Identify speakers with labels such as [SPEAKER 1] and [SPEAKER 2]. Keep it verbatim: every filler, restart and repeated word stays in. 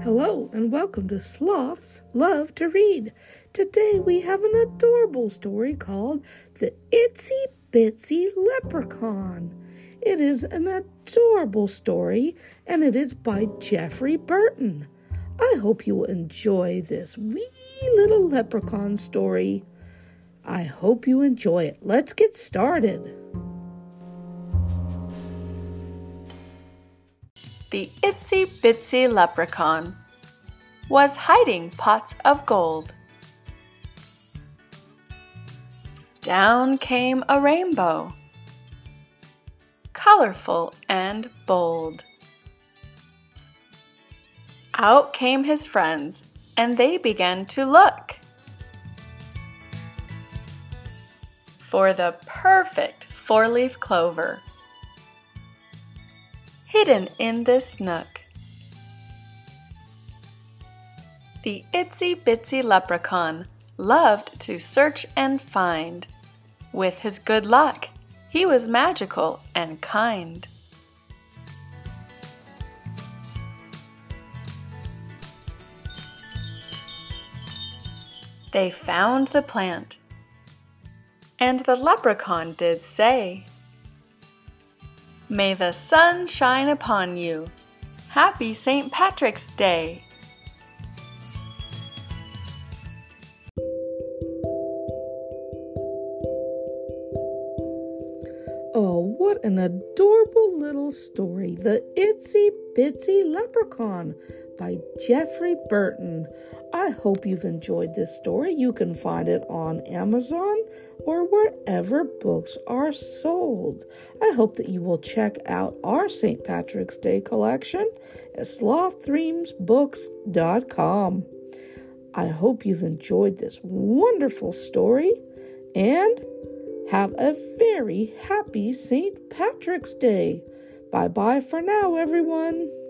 [SPEAKER 1] Hello and welcome to Sloths Love to Read. Today we have an adorable story called The Itsy Bitsy Leprechaun. It is an adorable story and it is by Geoffrey Burton. I hope you will enjoy this wee little leprechaun story. I hope you enjoy it. Let's get started.
[SPEAKER 2] The Itsy Bitsy Leprechaun was hiding pots of gold. Down came a rainbow, colorful and bold. Out came his friends, and they began to look for the perfect four-leaf clover hidden in this nook. The Itsy Bitsy Leprechaun loved to search and find. With his good luck, he was magical and kind. They found the plant, and the leprechaun did say, "May the sun shine upon you. Happy Saint Patrick's Day."
[SPEAKER 1] Oh, what an adorable little story. The Itsy Bitsy Leprechaun by Geoffrey Burton. I hope you've enjoyed this story. You can find it on Amazon or wherever books are sold. I hope that you will check out our Saint Patrick's Day collection at sloth dreams books dot com. I hope you've enjoyed this wonderful story and have a very happy Saint Patrick's Day. Bye-bye for now, everyone.